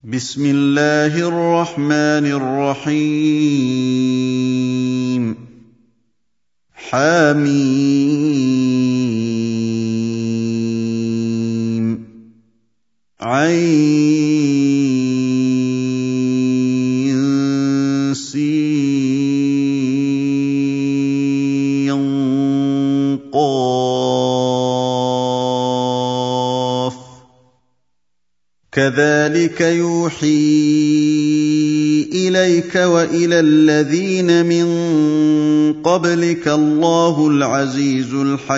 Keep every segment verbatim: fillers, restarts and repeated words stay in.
بسم الله الرحمن الرحيم حم عين سين قاف كذلك يوحي إليك وإلى الذين من قبلك الله العزيز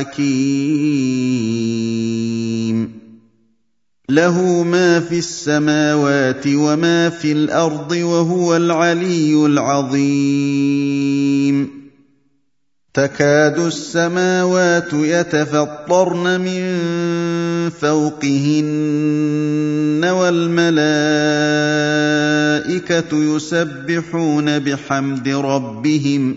الحكيم له ما في السماوات وما في الأرض وهو العلي العظيم تكاد السماوات يتفطرن من فوقهن والملائكة يسبحون بحمد ربهم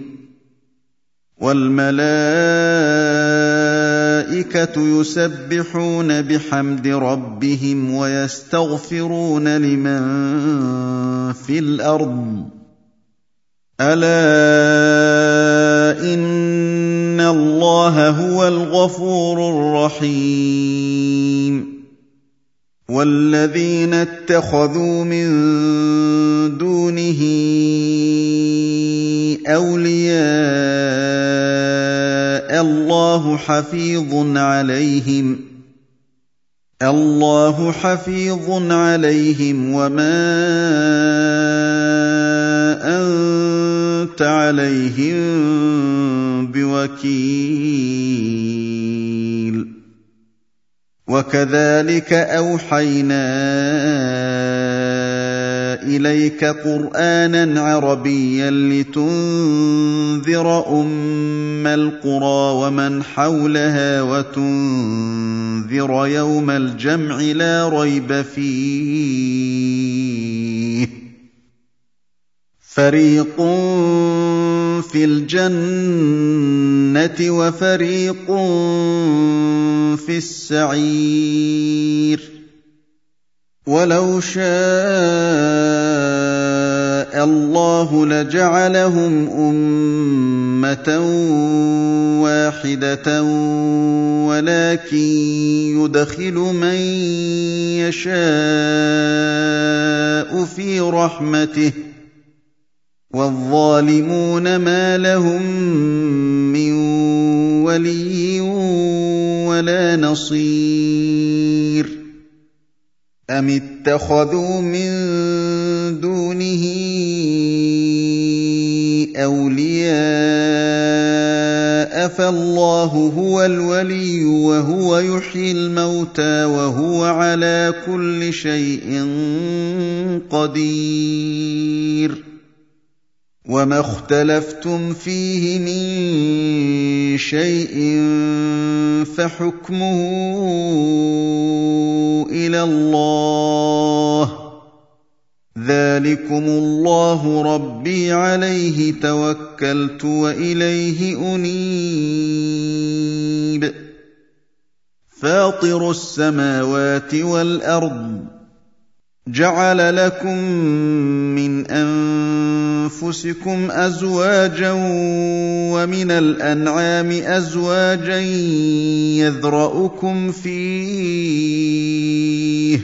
والملائكة يسبحون بحمد ربهم ويستغفرون لمن في الأرض ألا إن الله هو الغفور الرحيم والذين اتخذوا من دونه أولياء الله حفيظ عليهم الله حفيظ عليهم وما أنت عليهم بوكيل وكذلك أوحينا إليك قرآنا عربيا لتنذر أم القرى ومن حولها وتنذر يوم الجمع لا ريب فيه فريق في الجنة وفريق في السعير ولو شاء الله لجعلهم أمة واحدة ولكن يدخل من يشاء في رحمته والظالمون ما لهم من ولي ولا نصير أم اتخذوا من دونه أولياء فالله هو الولي وهو يحيي الموتى وهو على كل شيء قدير وما اختلفتم فيه من شيء فحكمه إلى الله ذلكم الله ربي عليه توكلت وإليه أنيب فاطر السماوات والأرض جعل لكم من أنفسكم أزواجا ومن الأنعام أزواجا يذرأكم فيه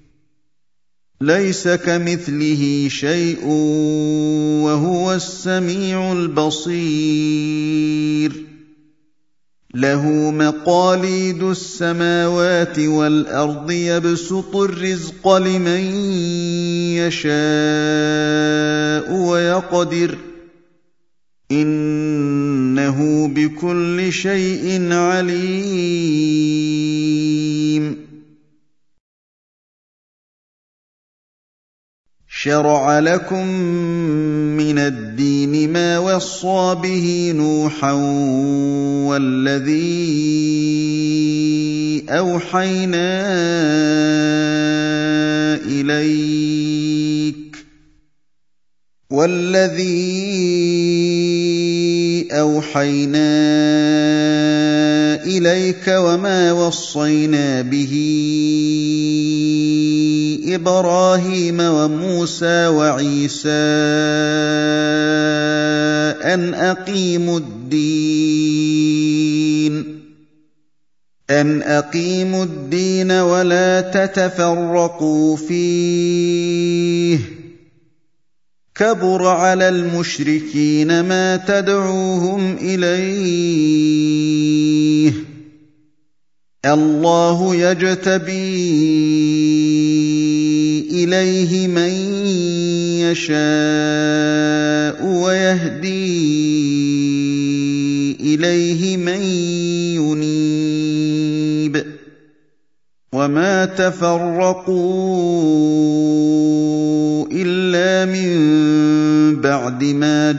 ليس كمثله شيء وهو السميع البصير له مقاليد السماوات والأرض يبسط الرزق لمن يشاء ويقدر إنه بكل شيء عليم شرع لكم من الدين ما وصى به نوحا والذي أوحينا إليك وَالَّذِي أَوْحَيْنَا إِلَيْكَ وَمَا وَصَّيْنَا بِهِ إِبْرَاهِيمَ وَمُوسَىٰ وَعِيسَىٰ أَنْ أَقِيمُوا الدِّينَ أَنْ أَقِيمُوا الدِّينَ وَلَا تَتَفَرَّقُوا فِيهِ ۚ كَبُرَ عَلَى الْمُشْرِكِينَ مَا تَدْعُوهُمْ إِلَيْهِ ۚ اللَّهُ يَجْتَبِي إِلَيْهِ مَن يَشَاءُ وَيَهْدِي إِلَيْهِ مَن يُنِيبُ ۚ وَمَا تَفَرَّقُوا إِلَّا مِن بَعْدِ مَا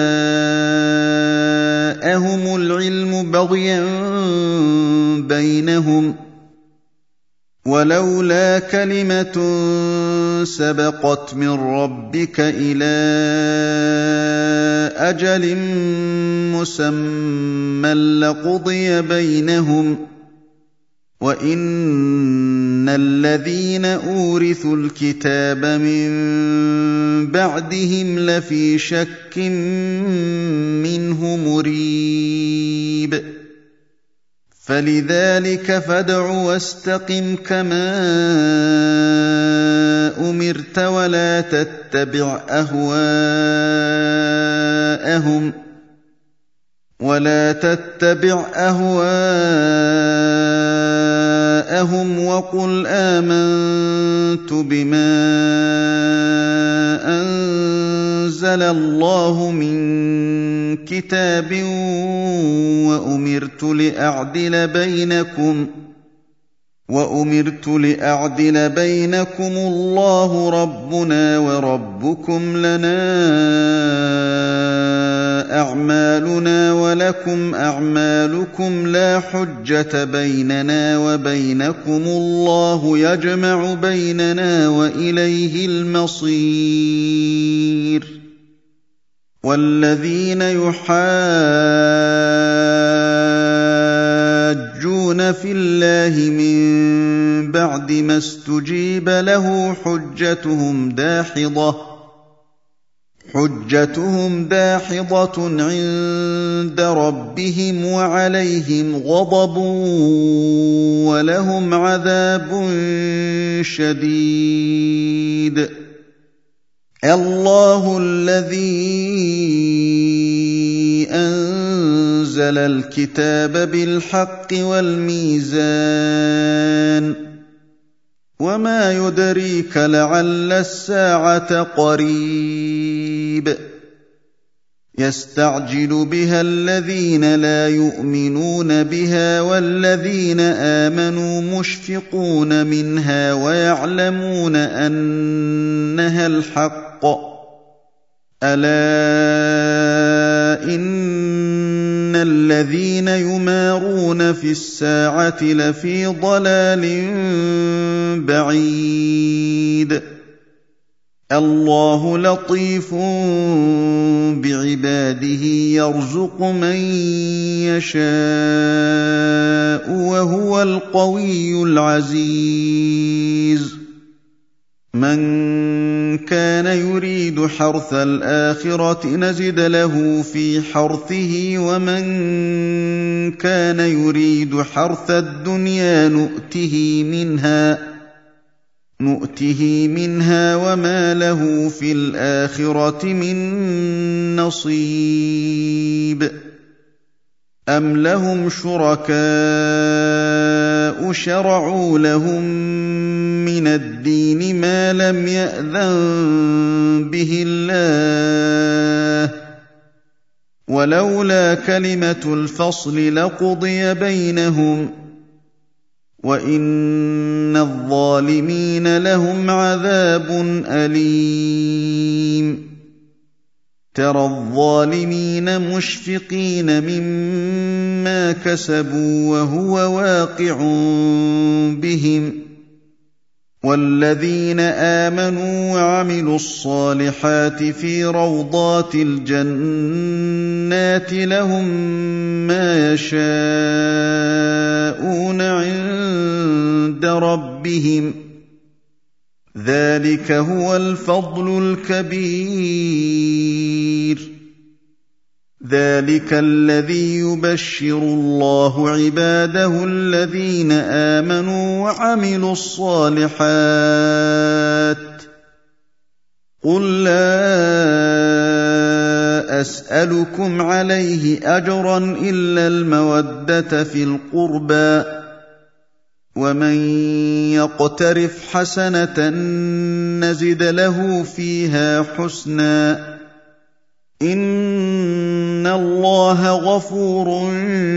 جَاءَهُمُ الْعِلْمُ بَغْيًا بَيْنَهُمْ ۚ وَلَوْلَا كَلِمَةٌ سَبَقَتْ مِن رَّبِّكَ إِلَىٰ أَجَلٍ مُّسَمًّى لَّقُضِيَ بَيْنَهُمْ ۚ وَإِنَّ الَّذِينَ أُورِثُوا الْكِتَابَ مِن بَعْدِهِمْ لَفِي شَكٍّ مِّنْهُ مُرِيبٍ فَلِذَٰلِكَ فَادْعُ وَاسْتَقِمْ كَمَا أُمِرْتَ وَلَا تَتَّبِعْ أَهْوَاءَهُمْ وَلَا تَتَّبِعْ أَهْوَاءَهُمْ وَقُلْ آمَنتُ بِمَا أَنزَلَ اللَّهُ مِن كِتَابٍ وَأُمِرْتُ لِأَعْدِلَ بَيْنَكُمْ وَأُمِرْتُ لِأَعْدِلَ بَيْنَكُمُ اللَّهُ رَبُّنَا وَرَبُّكُمْ لَنَا أَعْمَالُنَا وَلَكُمْ أَعْمَالُكُمْ لَا حُجَّةَ بَيْنَنَا وَبَيْنَكُمُ اللَّهُ يَجْمَعُ بَيْنَنَا وَإِلَيْهِ الْمَصِيرُ وَالَّذِينَ يُحَاجُّونَ فِي اللَّهِ مِن بَعْدِ مَا اسْتُجِيبَ لَهُ حُجَّتُهُمْ دَاحِضَةٌ حُجَّتُهُمْ دَاحِضَةٌ عِندَ رَبِّهِمْ وَعَلَيْهِمْ غَضَبٌ وَلَهُمْ عَذَابٌ شَدِيدٌ اللَّهُ الَّذِي أَنزَلَ الْكِتَابَ بِالْحَقِّ وَالْمِيزَانَ ۗ وَمَا يُدْرِيكَ لَعَلَّ السَّاعَةَ قَرِيبٌ يَسْتَعْجِلُ بِهَا الَّذِينَ لَا يُؤْمِنُونَ بِهَا وَالَّذِينَ آمَنُوا مُشْفِقُونَ مِنْهَا وَيَعْلَمُونَ أَنَّهَا الْحَقُّ ۗ أَلَا إِنَّ الَّذِينَ يُمَارُونَ فِي السَّاعَةِ لَفِي ضَلَالٍ بَعِيدٍ اللَّهُ لَطِيفٌ بِعِبَادِهِ يَرْزُقُ مَن يَشَاءُ وَهُوَ الْقَوِيُّ الْعَزِيزُ مَن كَانَ يُرِيدُ حَرْثَ الْآخِرَةِ نَزِدْ لَهُ فِي حَرْثِهِ وَمَن كَانَ يُرِيدُ حَرْثَ الدُّنْيَا نُؤْتِهِ مِنْهَا نُؤْتِهِ مِنْهَا وَمَا لَهُ فِي الْآخِرَةِ مِن نَّصِيبٍ أَمْ لَهُمْ شُرَكَاءُ شَرَعُوا لَهُم مِّنَ الدِّينِ مَا لَمْ يَأْذَن بِهِ اللَّهُ ۚ وَلَوْلَا كَلِمَةُ الْفَصْلِ لَقُضِيَ بَيْنَهُمْ ۗ وَإِنَّ الظَّالِمِينَ لَهُمْ عَذَابٌ أَلِيمٌ تَرَى الظَّالِمِينَ مُشْفِقِينَ مِمَّا كَسَبُوا وَهُوَ وَاقِعٌ بِهِمْ ۗ وَالَّذِينَ آمَنُوا وَعَمِلُوا الصَّالِحَاتِ فِي رَوْضَاتِ الْجَنَّاتِ لَهُم مَّا يَشَاءُونَ عِندَ رَبِّهِمْ ۚ ذَٰلِكَ هُوَ الْفَضْلُ الْكَبِيرُ. ذَٰلِكَ الَّذِي يُبَشِّرُ اللَّهُ عِبَادَهُ الَّذِينَ آمَنُوا وَعَمِلُوا الصَّالِحَاتِ ۗ قُل لَّا أَسْأَلُكُمْ عَلَيْهِ أَجْرًا إِلَّا الْمَوَدَّةَ فِي الْقُرْبَىٰ ۗ وَمَن يَقْتَرِفْ حَسَنَةً نَّزِدْ لَهُ فِيهَا حُسْنًا ۚ إِنَّ اللَّهَ غَفُورٌ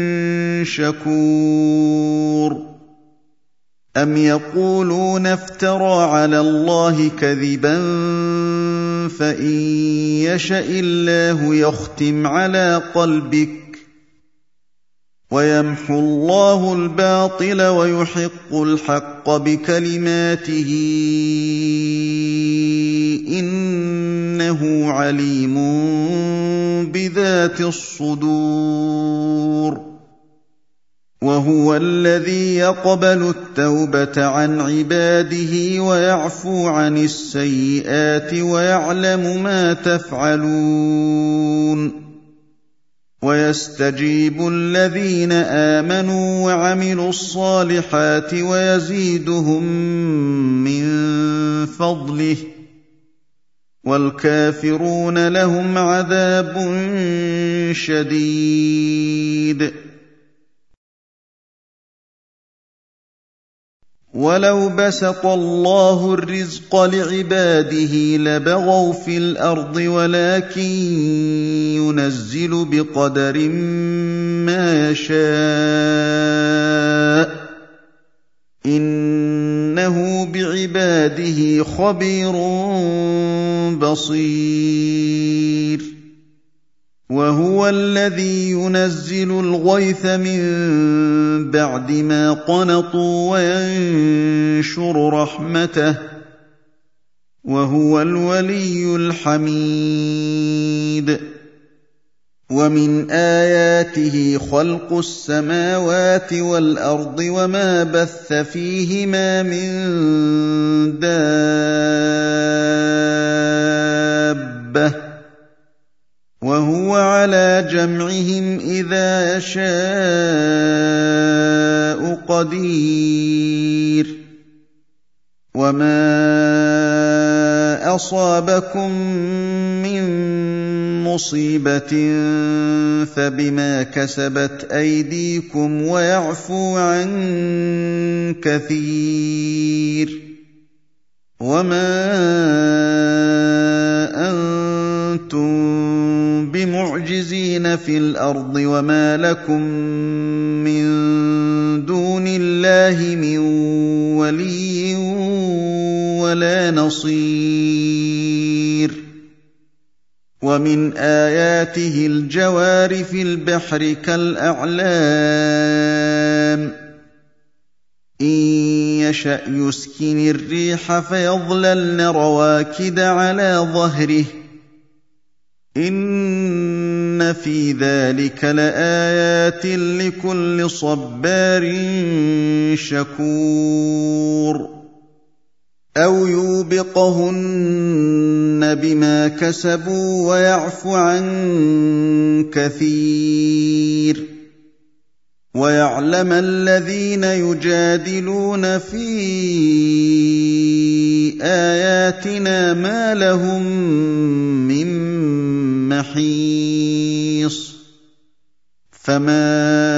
شَكُورٌ. أَمْ يَقُولُونَ افْتَرَىٰ عَلَى اللَّهِ كَذِبًا ۖ فَإِن يَشَإِ اللَّهُ يَخْتِمْ عَلَىٰ قَلْبِكَ وَيَمْحُو اللَّهُ الْبَاطِلَ وَيُحِقُّ الْحَقَّ بِكَلِمَاتِهِ ۚ إِنَّهُ عَلِيمٌ بِذَاتِ الصُّدُورِ. وَهُوَ الَّذِي يَقْبَلُ التَّوْبَةَ عَنْ عِبَادِهِ وَيَعْفُو عَنِ السَّيِّئَاتِ وَيَعْلَمُ مَا تَفْعَلُونَ. وَيَسْتَجِيبُ الَّذِينَ آمَنُوا وَعَمِلُوا الصَّالِحَاتِ وَيَزِيدُهُم مِّن فَضْلِهِ ۚ وَالْكَافِرُونَ لَهُمْ عَذَابٌ شَدِيدٌ. وَلَوْ بَسَطَ اللَّهُ الرِّزْقَ لِعِبَادِهِ لَبَغَوْا فِي الْأَرْضِ وَلَٰكِن يُنَزِّلُ بِقَدَرٍ مَّا يَشَاءُ ۚ إِنَّهُ بِعِبَادِهِ خَبِيرٌ بَصِيرٌ. وَهُوَ الَّذِي يُنَزِّلُ الْغَيْثَ مِن بَعْدِ مَا قَنَطُوا وَيَنشُرُ رَحْمَتَهُ ۚ وَهُوَ الْوَلِيُّ الْحَمِيدُ. وَمِنْ آيَاتِهِ خَلْقُ السَّمَاوَاتِ وَالْأَرْضِ وَمَا بَثَّ فِيهِمَا مِن دَابَّةٍ ۚ وَهُوَ عَلَىٰ جَمْعِهِمْ إِذَا يَشَاءُ قَدِيرٌ. وَمَا أَصَابَكُم مِّن مُّصِيبَةٍ فَبِمَا كَسَبَتْ أَيْدِيكُمْ وَيَعْفُو عَن كَثِيرٍ. وَمَا أَنتُم بِمُعْجِزِينَ فِي الْأَرْضِ وَمَا لَكُم مِّن دُونِ اللَّهِ مِن وَلِيٍّ وَلَا نَصِيرٍ. وَمِنْ آيَاتِهِ الْجَوَارِ فِي الْبَحْرِ كَالْأَعْلَامِ ۚ إِن يَشَأْ يُسْكِنِ الرِّيحَ فَيَظْلَلْنَ رَوَاكِدَ عَلَىٰ ظَهْرِهِ ۚ إِنَّ فِي ذَٰلِكَ لَآيَاتٍ لِّكُلِّ صَبَّارٍ شَكُورٍ. أَوْ يُوبِقْهُنَّ بِمَا كَسَبُوا وَيَعْفُ عَن كَثِيرٍ. وَيَعْلَمَ الَّذِينَ يُجَادِلُونَ فِي آيَاتِنَا مَا لَهُم مِّن مَّحِيصٍ. فَمَا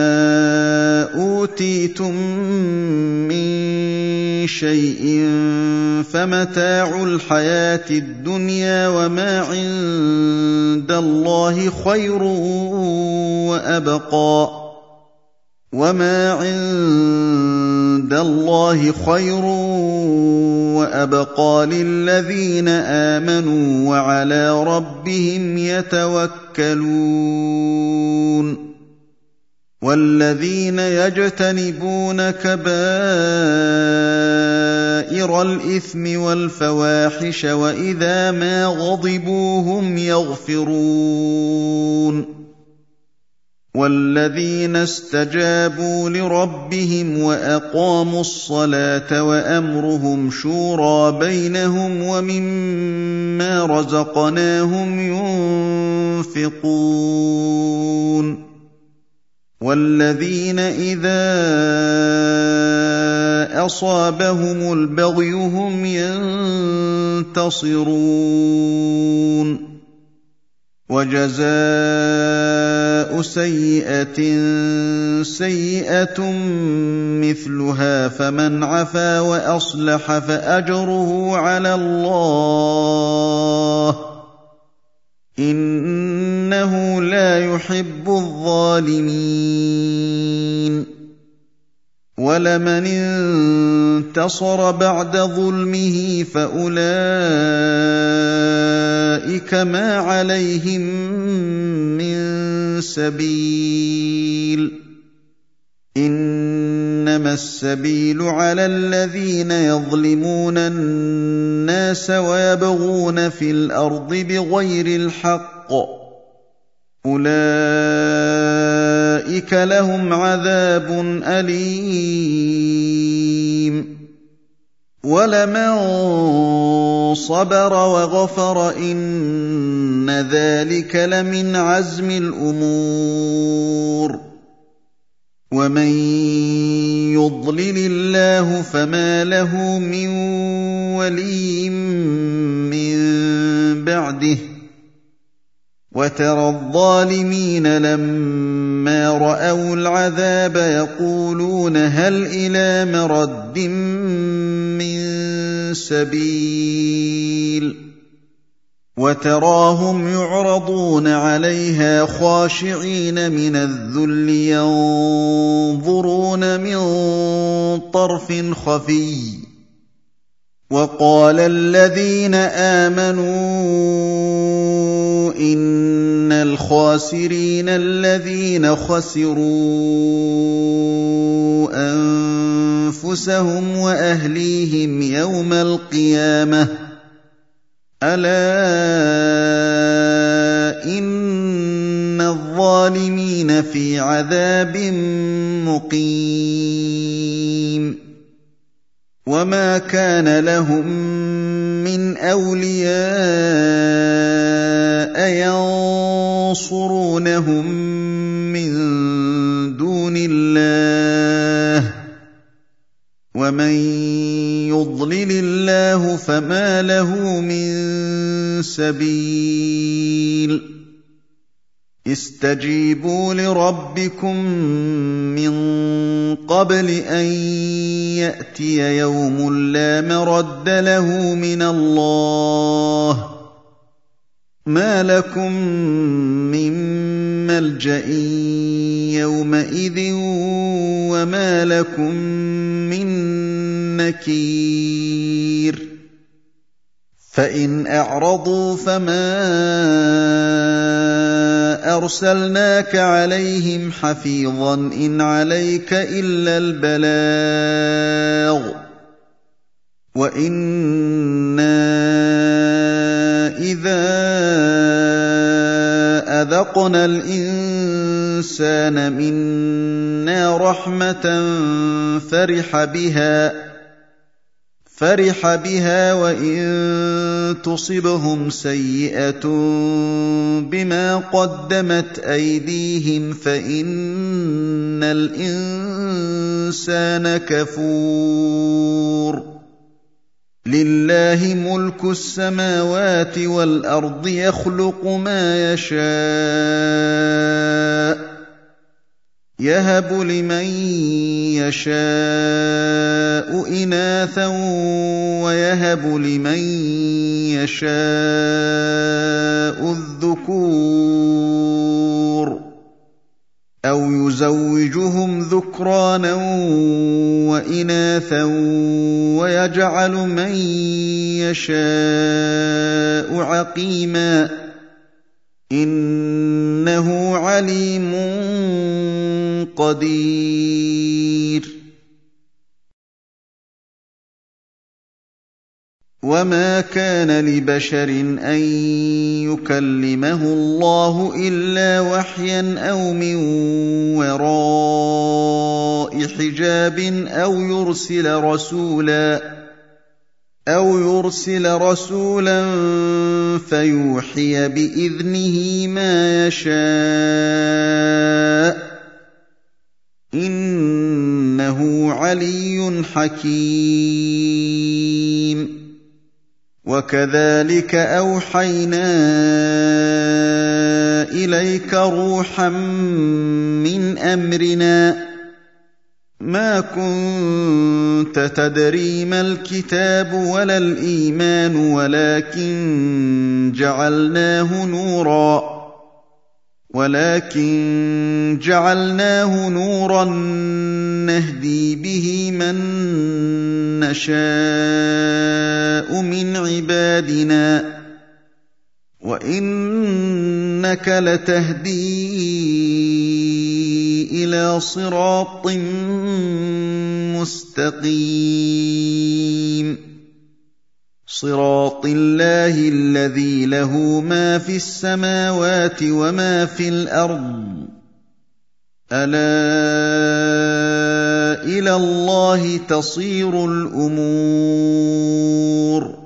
أُوتِيتُم مِّن شَيْءٍ فَمَتَاعُ الْحَيَاةِ الدُّنْيَا ۖ وَمَا عِندَ اللَّهِ خَيْرٌ وَأَبْقَىٰ وَمَا عِندَ اللَّهِ خَيْرٌ وَأَبْقَىٰ لِلَّذِينَ آمَنُوا وَعَلَىٰ رَبِّهِمْ يَتَوَكَّلُونَ. وَالَّذِينَ يَجْتَنِبُونَ كَبَائِرَ الْإِثْمِ وَالْفَوَاحِشَ وَإِذَا مَا غَضِبُوا هُمْ يَغْفِرُونَ وَالَّذِينَ اسْتَجَابُوا لِرَبِّهِمْ وَأَقَامُوا الصَّلَاةَ وَأَمْرُهُمْ شُورَىٰ بَيْنَهُمْ وَمِمَّا رَزَقْنَاهُمْ يُنفِقُونَ وَالَّذِينَ إِذَا أَصَابَهُمُ الْبَغْيُ هُمْ يَنتَصِرُونَ وَجَزَاءُ سَيِّئَةٍ سَيِّئَةٌ مِثْلُهَا فَمَنْ عَفَا وَأَصْلَحَ فَأَجْرُهُ عَلَى اللَّهِ ۚ إِنَّهُ لَا يُحِبُّ الظَّالِمِينَ وَلَمَنِ انتَصَرَ بَعْدَ ظُلْمِهِ فَأُولَٰئِكَ مَا عَلَيْهِم مِّن سَبِيلٍ ۚ إِنَّمَا السَّبِيلُ عَلَى الَّذِينَ يَظْلِمُونَ النَّاسَ وَيَبْغُونَ فِي الْأَرْضِ بِغَيْرِ الْحَقِّ ۚ أُولَٰئِكَ لَهُمْ عَذَابٌ أَلِيمٌ وَلَمَن صَبَرَ وَغَفَرَ إِنَّ ذَٰلِكَ لَمِنْ عَزْمِ الْأُمُورِ وَمَن يُضْلِلِ اللَّهُ فَمَا لَهُ مِن وَلِيٍّ مِّن بَعْدِهِ ۗ وَتَرَى الظَّالِمِينَ لَمَّا رَأَوُا الْعَذَابَ يَقُولُونَ هَلْ إِلَىٰ مَرَدٍّ مِّن سَبِيلٍ ۗ وَتَرَاهُمْ يُعْرَضُونَ عَلَيْهَا خَاشِعِينَ مِنَ الذُّلِّ يَنظُرُونَ مِن طَرْفٍ خَفِيٍّ ۗ وَقَالَ الَّذِينَ آمَنُوا إِنَّ الْخَاسِرِينَ الَّذِينَ خَسِرُوا أَنفُسَهُمْ وَأَهْلِيهِمْ يَوْمَ الْقِيَامَةِ ۗ أَلَا إِنَّ الظَّالِمِينَ فِي عَذَابٍ مُّقِيمٍ وَمَا كَانَ لَهُم مِّنْ أَوْلِيَاءَ يَنصُرُونَهُم مِّن دُونِ اللَّهِ ۗ وَمَن يُضْلِلِ اللَّهُ فَمَا لَهُ مِن سَبِيلٍ اسْتَجِيبُوا لِرَبِّكُم مِّن قَبْلِ أَن يَأْتِيَ يَوْمٌ لَّا مَرَدَّ لَهُ مِنَ اللَّهِ ۚ مَا لَكُم مِّن مَّلْجَإٍ يَوْمَئِذٍ وَمَا لَكُم مِّن نَّكِيرٍ فَإِنْ أَعْرَضُوا فَمَا أَرْسَلْنَاكَ عَلَيْهِمْ حَفِيظًا ۖ إِنْ عَلَيْكَ إِلَّا الْبَلَاغُ ۗ وَإِنَّا إِذَا أَذَقْنَا الْإِنسَانَ مِنَّا رَحْمَةً فَرِحَ بِهَا فَرِحَ بِهَا وَإِن تُصِبْهُمْ سَيِّئَةٌ بِمَا قَدَّمَتْ أَيْدِيهِمْ فَإِنَّ الْإِنسَانَ كَفُورٌ لِلَّهِ مُلْكُ السَّمَاوَاتِ وَالْأَرْضِ يَخْلُقُ مَا يَشَاءُ يَهَبُ لِمَن يَشَاءُ إِنَاثًا وَيَهَبُ لِمَن يَشَاءُ الذُّكُورَ أَوْ يُزَوِّجُهُمْ ذُكْرَانًا وَإِنَاثًا وَيَجْعَلُ مَن يَشَاءُ عَقِيمًا ۚ إِنَّهُ عَلِيمٌ قدير وما كان لبشر أن يكلمه الله إلا وحيا أو من وراء حجاب أو يرسل رسولا أو يرسل رسولا فيوحي بإذنه ما يشاء إنه علي حكيم وكذلك أوحينا إليك روحا من أمرنا ما كنت تدري ما الكتاب ولا الإيمان ولكن جعلناه نورا ولكن جعلناه نورا نهدي به من نشاء من عبادنا وإنك لتهدي إلى صراط مستقيم صراط الله الذي له ما في السماوات وما في الأرض ألا إلى الله تصير الأمور